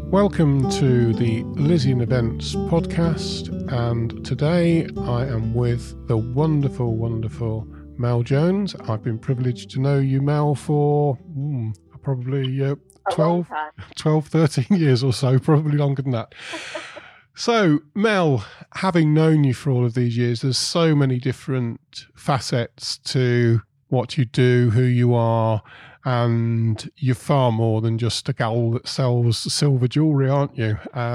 Welcome to the Elysian Events podcast, and today I am with the wonderful, wonderful Mel Jones. I've been privileged to know you, Mel, for probably 12, 13 years or so, probably longer than that. So, Mel, having known you for all of these years, there's so many different facets to what you do, who you are, and you're far more than just a gal that sells silver jewellery, aren't you?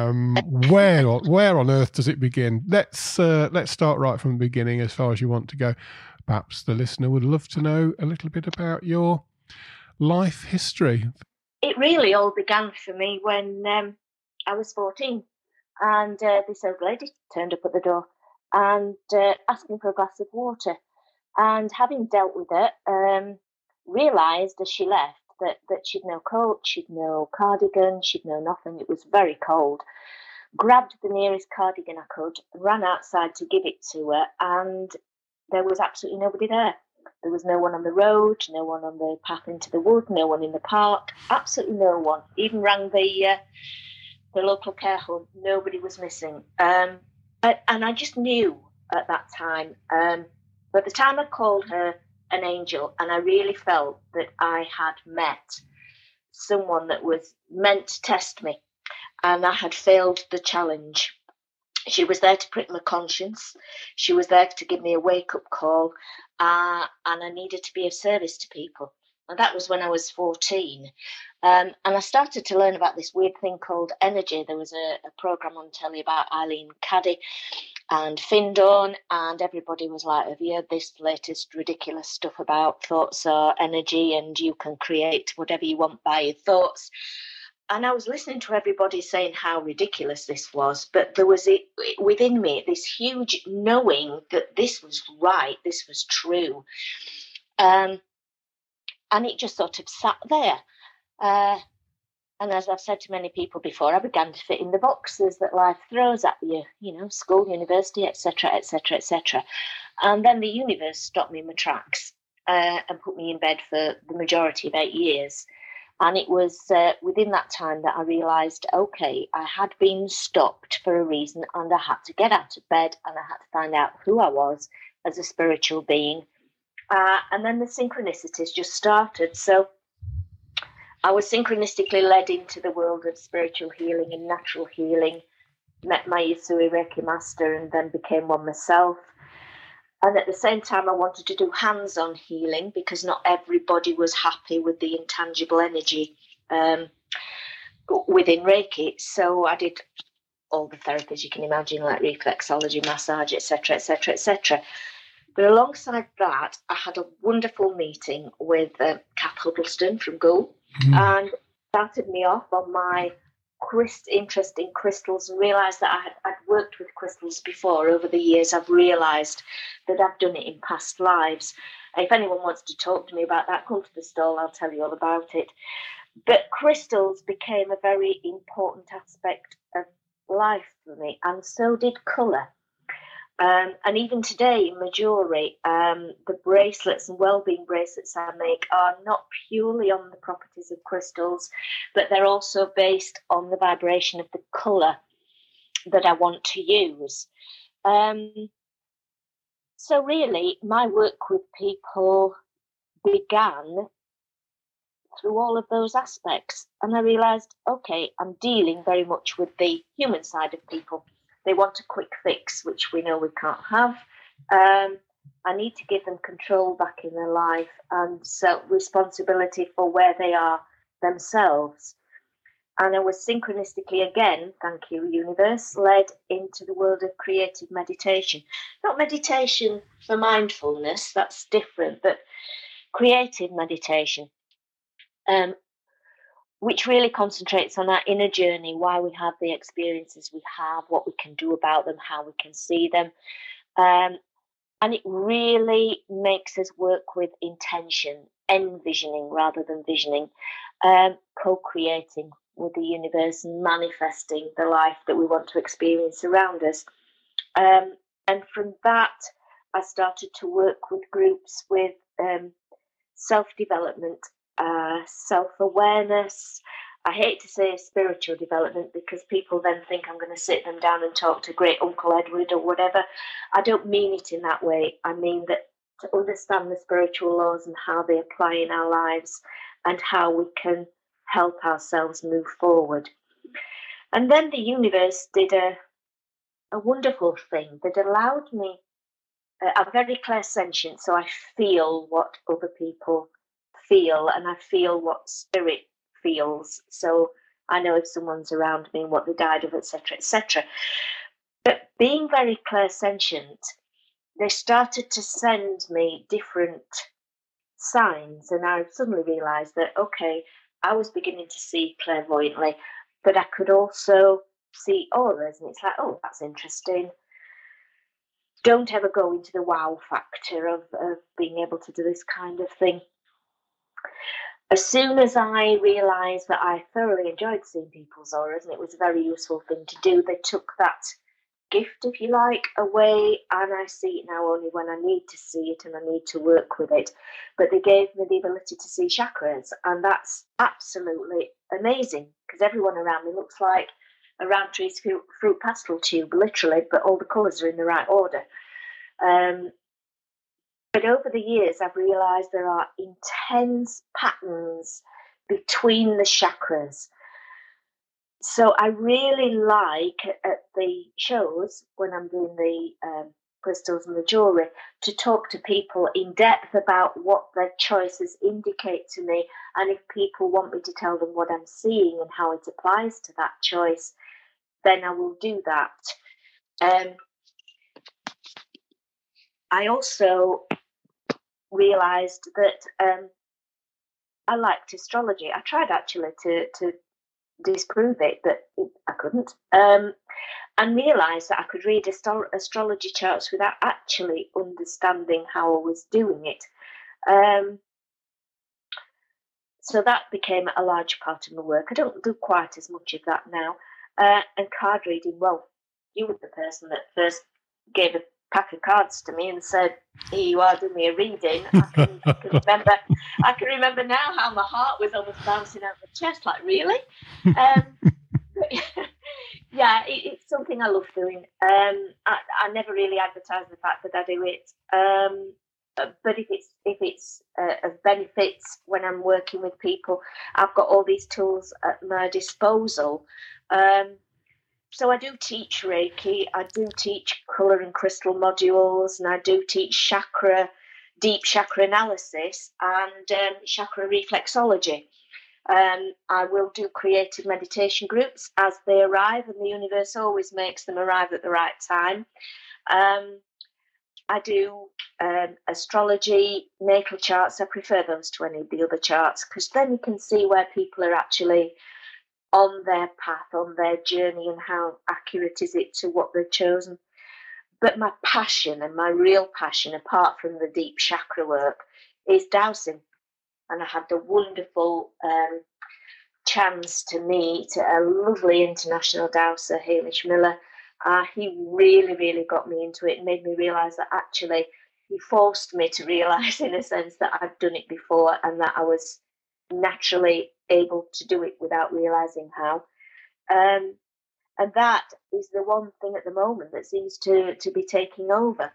Where on earth does it begin? Let's start right from the beginning as far as you want to go. Perhaps the listener would love to know a little bit about your life history. It really all began for me when I was 14, and this old lady turned up at the door and asking for a glass of water. And having dealt with it, realised as she left that she'd no coat, she'd no cardigan, she'd no nothing. It was very cold. Grabbed the nearest cardigan I could, ran outside to give it to her, and there was absolutely nobody there. There was no one on the road, no one on the path into the wood, no one in the park, absolutely no one. Even rang the local care home, nobody was missing. And I just knew at that time, by the time I called her an angel, and I really felt that I had met someone that was meant to test me, and I had failed the challenge. She was there to prick my conscience. She was there to give me a wake-up call, and I needed to be of service to people. And that was when I was 14. And I started to learn about this weird thing called energy. There was a programme on telly about Eileen Caddy and Findorn, and everybody was like, have you heard this latest ridiculous stuff about thoughts are energy and you can create whatever you want by your thoughts? And I was listening to everybody saying how ridiculous this was, but there was within me this huge knowing that this was right, this was true. And it just sort of sat there. And as I've said to many people before, I began to fit in the boxes that life throws at you, school, university, etc., etc., etc. And then the universe stopped me in my tracks and put me in bed for the majority of 8 years. And it was within that time that I realised, okay, I had been stopped for a reason, and I had to get out of bed and I had to find out who I was as a spiritual being. And then the synchronicities just started. So I was synchronistically led into the world of spiritual healing and natural healing, met my Usui Reiki master, and then became one myself. And at the same time, I wanted to do hands-on healing because not everybody was happy with the intangible energy within Reiki. So I did all the therapies you can imagine, like reflexology, massage, etc., etc., etc. But alongside that, I had a wonderful meeting with Kath Huddleston from Gould, and started me off on my interest in crystals, and realised that I'd worked with crystals before. Over the years, I've realised that I've done it in past lives. If anyone wants to talk to me about that, come to the stall, I'll tell you all about it. But crystals became a very important aspect of life for me, and so did colour. And even today in my jewellery, the bracelets and well-being bracelets I make are not purely on the properties of crystals, but they're also based on the vibration of the colour that I want to use. So really, my work with people began through all of those aspects. And I realised, okay, I'm dealing very much with the human side of people. They want a quick fix, which we know we can't have. I need to give them control back in their life and self-responsibility for where they are themselves. And I was synchronistically, again, thank you, universe, led into the world of creative meditation. Not meditation for mindfulness, that's different, but creative meditation. Which really concentrates on our inner journey, why we have the experiences we have, what we can do about them, how we can see them. And it really makes us work with intention, envisioning rather than visioning, co-creating with the universe and manifesting the life that we want to experience around us. And from that, I started to work with groups with self-development, self-awareness, I hate to say spiritual development because people then think I'm going to sit them down and talk to great Uncle Edward or whatever. I don't mean it in that way. I mean that to understand the spiritual laws and how they apply in our lives and how we can help ourselves move forward. And then the universe did a wonderful thing that allowed me. I'm very clairsentient, so I feel what other people feel, and I feel what spirit feels. So I know if someone's around me and what they died of, etc., etc. But being very clairsentient, they started to send me different signs, and I suddenly realised that, okay, I was beginning to see clairvoyantly, but I could also see auras, and it's like, oh, that's interesting. Don't ever go into the wow factor of being able to do this kind of thing. As soon as I realised that I thoroughly enjoyed seeing people's auras, and it was a very useful thing to do, they took that gift, if you like, away, and I see it now only when I need to see it and I need to work with it. But they gave me the ability to see chakras, and that's absolutely amazing because everyone around me looks like a Roundtree's fruit pastel tube, literally, but all the colours are in the right order. But over the years, I've realised there are intense patterns between the chakras. So I really like at the shows, when I'm doing the crystals and the jewellery, to talk to people in depth about what their choices indicate to me, and if people want me to tell them what I'm seeing and how it applies to that choice, then I will do that. I also realised that I liked astrology. I tried actually to disprove it, but I couldn't. And realised that I could read astrology charts without actually understanding how I was doing it. So that became a large part of my work. I don't do quite as much of that now. And card reading, well, you were the person that first gave a pack of cards to me and said, here you are, do me a reading. I can remember now how my heart was almost bouncing out my chest, like, really? Yeah, it's something I love doing. I never really advertise the fact that I do it. But if it's of benefits when I'm working with people, I've got all these tools at my disposal. So I do teach Reiki, I do teach colour and crystal modules, and I do teach deep chakra analysis and chakra reflexology. I will do creative meditation groups as they arrive, and the universe always makes them arrive at the right time. I do astrology, natal charts. I prefer those to any of the other charts because then you can see where people are actually on their path, on their journey, and how accurate is it to what they've chosen. But my passion, and my real passion, apart from the deep chakra work, is dowsing. And I had the wonderful chance to meet a lovely international dowser, Hamish Miller. He really, really got me into it and made me realise that actually he forced me to realise, in a sense, that I'd done it before and that I was naturally able to do it without realising how. And that is the one thing at the moment that seems to be taking over.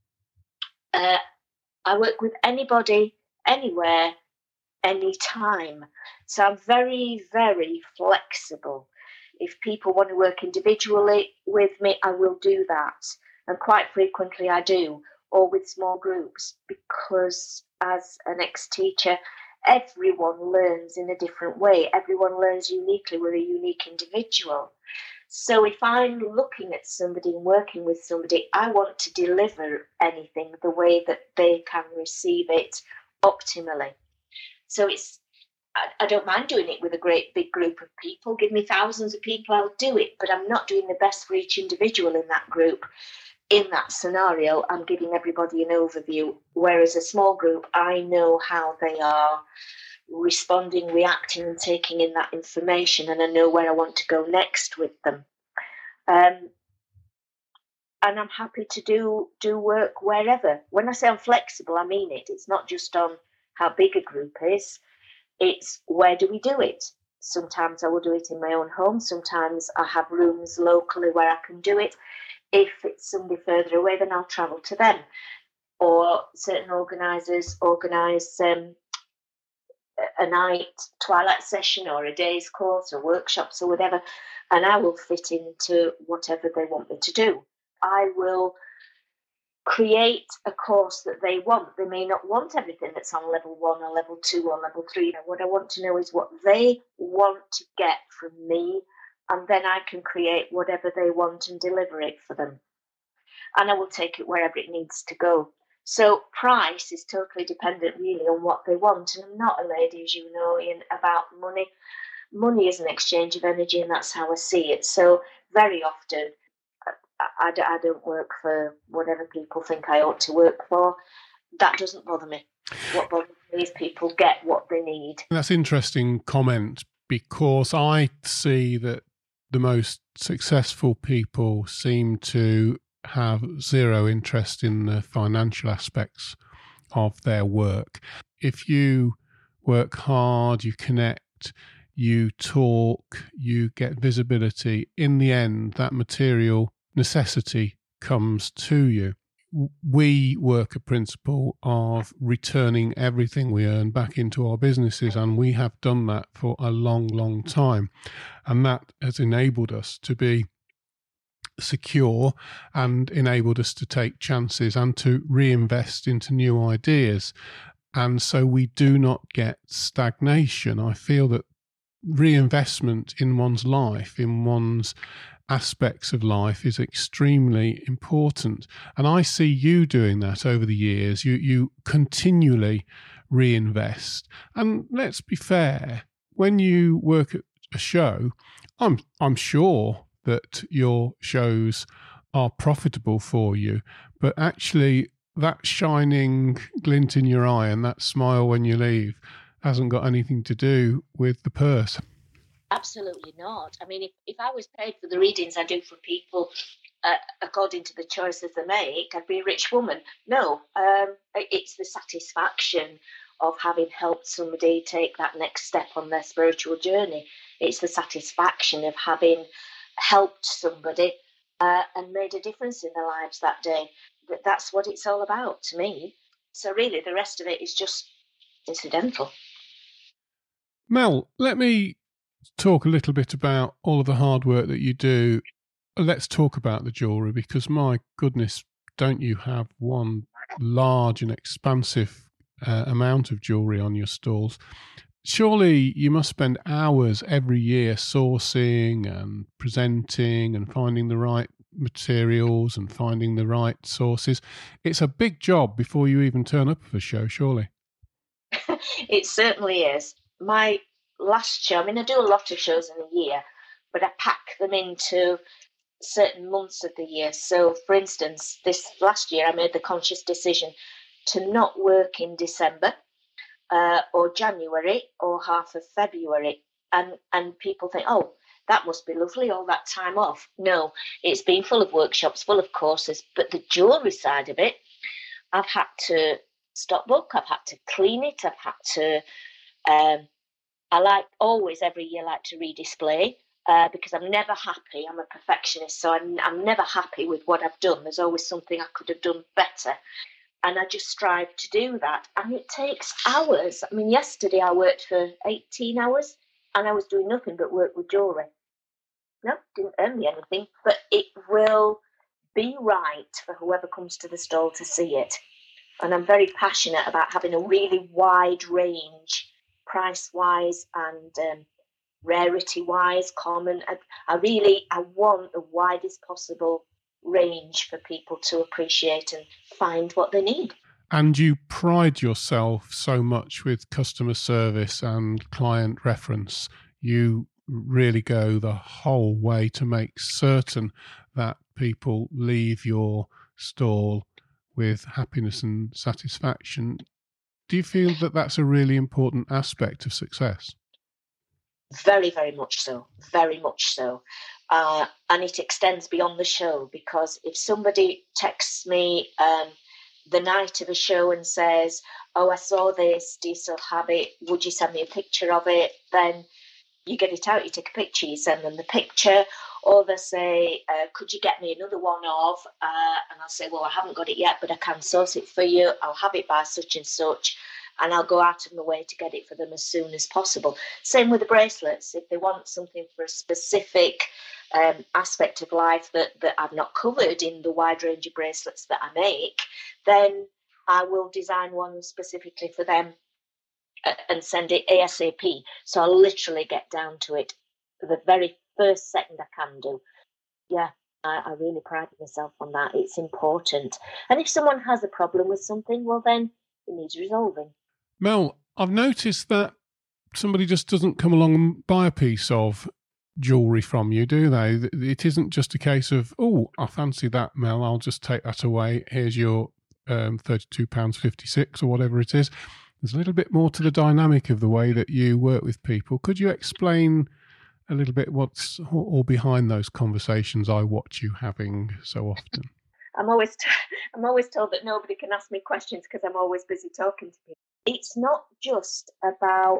I work with anybody, anywhere, anytime. So I'm very, very flexible. If people want to work individually with me, I will do that. And quite frequently I do, or with small groups, because as an ex-teacher, everyone learns in a different way. Everyone learns uniquely. We're a unique individual. So if I'm looking at somebody and working with somebody, I want to deliver anything the way that they can receive it optimally. So I don't mind doing it with a great big group of people. Give me thousands of people, I'll do it. But I'm not doing the best for each individual in that group. In that scenario, I'm giving everybody an overview. Whereas a small group, I know how they are responding, reacting, and taking in that information, and I know where I want to go next with them. And I'm happy to do work wherever. When I say I'm flexible, I mean it. It's not just on how big a group is. It's where do we do it? Sometimes I will do it in my own home. Sometimes I have rooms locally where I can do it. If it's somebody further away, then I'll travel to them. Or certain organisers organise a night twilight session or a day's course or workshops or whatever, and I will fit into whatever they want me to do. I will create a course that they want. They may not want everything that's on level 1 or level 2 or level 3. What I want to know is what they want to get from me, and then I can create whatever they want and deliver it for them. And I will take it wherever it needs to go. So price is totally dependent really on what they want. And I'm not a lady, as you know, Ian, about money. Money is an exchange of energy, and that's how I see it. So very often I don't work for whatever people think I ought to work for. That doesn't bother me. What bothers me is people get what they need. That's an interesting comment, because I see that the most successful people seem to have zero interest in the financial aspects of their work. If you work hard, you connect, you talk, you get visibility, in the end, that material necessity comes to you. We work a principle of returning everything we earn back into our businesses, and we have done that for a long, long time. And that has enabled us to be secure and enabled us to take chances and to reinvest into new ideas. And so we do not get stagnation. I feel that reinvestment in one's life, in one's aspects of life, is extremely important. And I see you doing that over the years. You continually reinvest. And let's be fair, when you work at a show, I'm sure that your shows are profitable for you, but actually that shining glint in your eye and that smile when you leave hasn't got anything to do with the purse. Absolutely not. I mean, if I was paid for the readings I do for people according to the choices they make, I'd be a rich woman. No, it's the satisfaction of having helped somebody take that next step on their spiritual journey. It's the satisfaction of having helped somebody and made a difference in their lives that day. That's what it's all about to me. So really, the rest of it is just incidental. Mel, let me talk a little bit about all of the hard work that you do. Let's talk about the jewellery, because my goodness, don't you have one large and expansive amount of jewellery on your stalls? Surely you must spend hours every year sourcing and presenting and finding the right materials and finding the right sources. It's a big job before you even turn up for a show, surely. It certainly is. My last show, I mean, I do a lot of shows in a year, but I pack them into certain months of the year. So, for instance, this last year I made the conscious decision to not work in December or January or half of February. And people think, oh, that must be lovely, all that time off. No, it's been full of workshops, full of courses, but the jewellery side of it, I've had to stock book, I've had to clean it, I've had to, I like always every year like to redisplay because I'm never happy. I'm a perfectionist, so I'm never happy with what I've done. There's always something I could have done better. And I just strive to do that. And it takes hours. I mean, yesterday I worked for 18 hours and I was doing nothing but work with jewellery. No, didn't earn me anything, but it will be right for whoever comes to the stall to see it. And I'm very passionate about having a really wide range, price-wise and rarity-wise, common. I want the widest possible range for people to appreciate and find what they need. And you pride yourself so much with customer service and client reference. You really go the whole way to make certain that people leave your stall with happiness and satisfaction. Do you feel that that's a really important aspect of success? Very, very much so. Very much so. And it extends beyond the show, because if somebody texts me the night of a show and says, oh, I saw this, do you still have it? Would you send me a picture of it? Then you get it out, you take a picture, you send them the picture, or they say, could you get me another one of, and I'll say, well, I haven't got it yet, but I can source it for you. I'll have it by such and such, and I'll go out of my way to get it for them as soon as possible. Same with the bracelets. If they want something for a specific aspect of life that I've not covered in the wide range of bracelets that I make, then I will design one specifically for them and send it ASAP. So I'll literally get down to it the very first second I can do. Yeah, I really pride myself on that. It's important. And if someone has a problem with something, well, then it needs resolving. Mel, I've noticed that somebody just doesn't come along and buy a piece of jewellery from you, do they? It isn't just a case of, oh, I fancy that, Mel, I'll just take that away. Here's your £32.56 or whatever it is. There's a little bit more to the dynamic of the way that you work with people. Could you explain a little bit what's all behind those conversations I watch you having so often? I'm always told that nobody can ask me questions because I'm always busy talking to people. It's not just about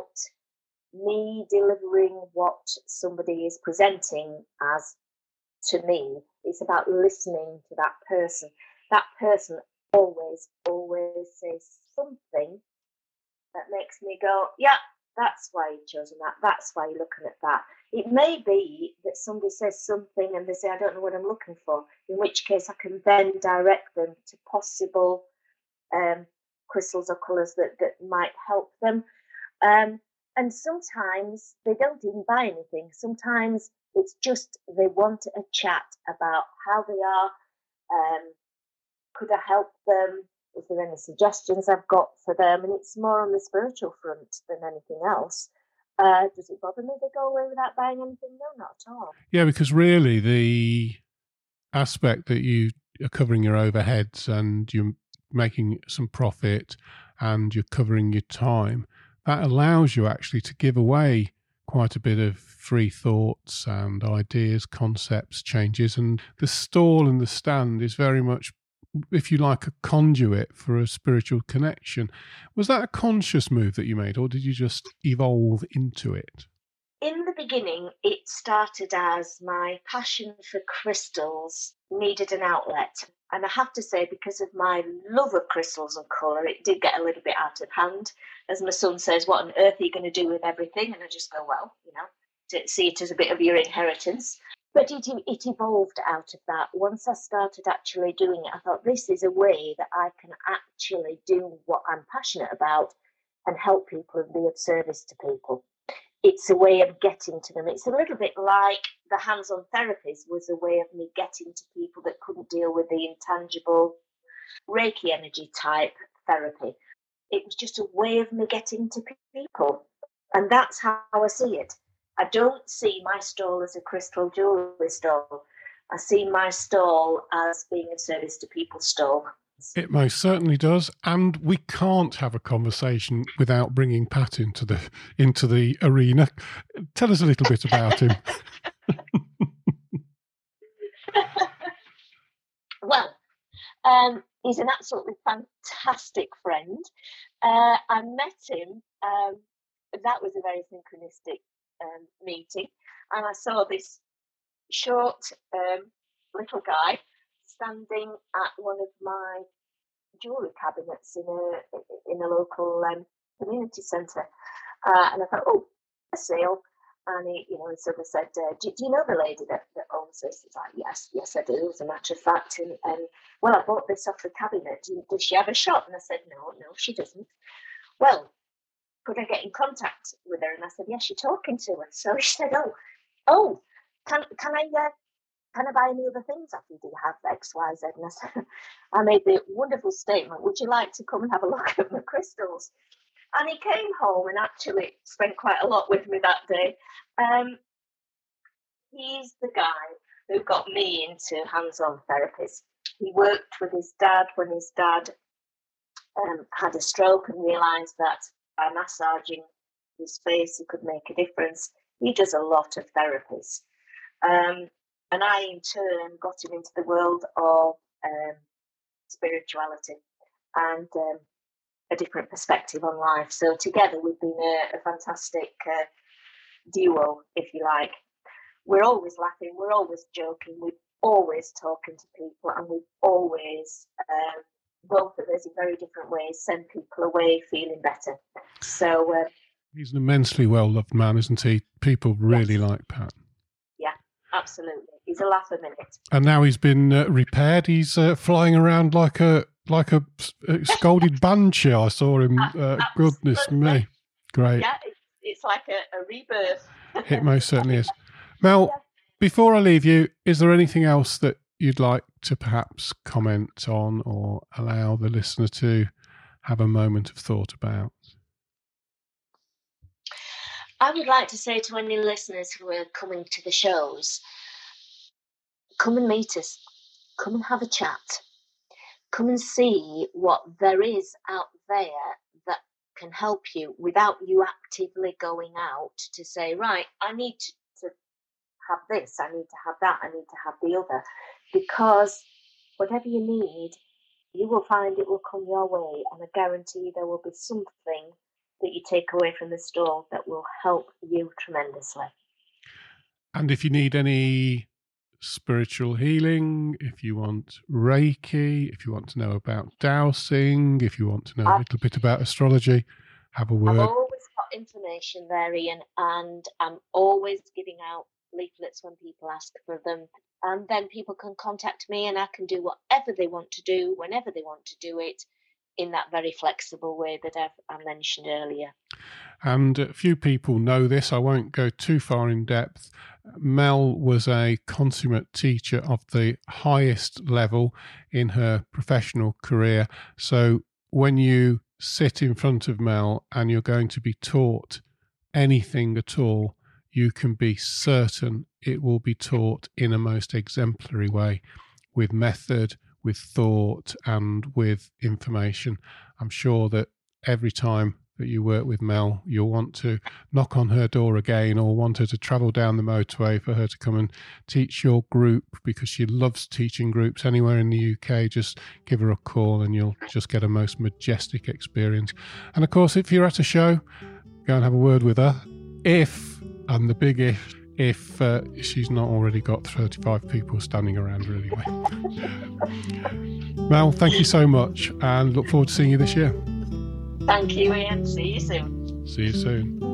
me delivering what somebody is presenting as to me. It's about listening to that person. That person always says something that makes me go, yeah, that's why you've chosen that. That's why you're looking at that. It may be that somebody says something and they say, I don't know what I'm looking for, in which case I can then direct them to possible crystals or colours that might help them. And sometimes they don't even buy anything. Sometimes it's just they want a chat about how they are. Could I help them? Is there any suggestions I've got for them? And it's more on the spiritual front than anything else. Does it bother me they go away without buying anything? No, not at all. Yeah, because really the aspect that you are covering your overheads and you're making some profit and you're covering your time, that allows you actually to give away quite a bit of free thoughts and ideas, concepts, changes. And the stall and the stand is very much, if you like, a conduit for a spiritual connection. Was that a conscious move that you made, or did you just evolve into it? In the beginning, it started as my passion for crystals needed an outlet. And I have to say, because of my love of crystals and colour, it did get a little bit out of hand. As my son says, what on earth are you going to do with everything? And I just go, well, to see it as a bit of your inheritance. But it evolved out of that. Once I started actually doing it, I thought, this is a way that I can actually do what I'm passionate about and help people and be of service to people. It's a way of getting to them. It's a little bit like the hands-on therapies was a way of me getting to people that couldn't deal with the intangible Reiki energy type therapy. It was just a way of me getting to people. And that's how I see it. I don't see my stall as a crystal jewellery stall. I see my stall as being of service to people's stall. It most certainly does, and we can't have a conversation without bringing Pat into the arena. Tell us a little bit about him. Well, he's an absolutely fantastic friend. I met him. That was a very synchronistic meeting, and I saw this short little guy standing at one of my jewellery cabinets in a local community centre, and I thought, oh, a sale. And he sort of said, do you know the lady that owns this? He's like, yes, I do, as a matter of fact. And well, I bought this off the cabinet. Does she have a shop? And I said, no, she doesn't. Well, could I get in contact with her? And I said, yes, you're talking to her. So she said, oh, can I buy any other things off you? Do you have X, Y, Z? And I said, I made the wonderful statement, would you like to come and have a look at my crystals? And he came home and actually spent quite a lot with me that day. He's the guy who got me into hands-on therapies. He worked with his dad when his dad had a stroke and realised that by massaging his face he could make a difference. He does a lot of therapies. And I, in turn, got him into the world of spirituality and a different perspective on life. So together we've been a fantastic duo, if you like. We're always laughing, we're always joking, we're always talking to people, and we've always, both of us in very different ways, send people away feeling better. So he's an immensely well-loved man, isn't he? People really like Pat. Yeah, absolutely. He's a laugh a minute. And now he's been repaired. He's flying around like a scolded banshee. I saw him. Goodness me. Great. Yeah, it's like a rebirth. It most certainly is. Mel, before I leave you, is there anything else that you'd like to perhaps comment on or allow the listener to have a moment of thought about? I would like to say to any listeners who are coming to the shows, come and meet us. Come and have a chat. Come and see what there is out there that can help you without you actively going out to say, right, I need to have this, I need to have that, I need to have the other. Because whatever you need, you will find it will come your way, and I guarantee there will be something that you take away from the stall that will help you tremendously. And if you need any spiritual healing, if you want Reiki, if you want to know about dowsing, if you want to know a little bit about astrology, have a word. I've always got information there, Ian, and I'm always giving out leaflets when people ask for them, and then people can contact me and I can do whatever they want to do whenever they want to do it in that very flexible way that I mentioned earlier. And few people know this. I won't go too far in depth. Mel was a consummate teacher of the highest level in her professional career. So when you sit in front of Mel and you're going to be taught anything at all, you can be certain it will be taught in a most exemplary way, with method, with thought, and with information. I'm sure that every time that you work with Mel, you'll want to knock on her door again, or want her to travel down the motorway for her to come and teach your group, because she loves teaching groups anywhere in the UK. Just give her a call and you'll just get a most majestic experience. And of course, if you're at a show, go and have a word with her. And the big if she's not already got 35 people standing around her anyway. Mel, thank you so much, and look forward to seeing you this year. Thank you, Ian. See you soon. See you soon.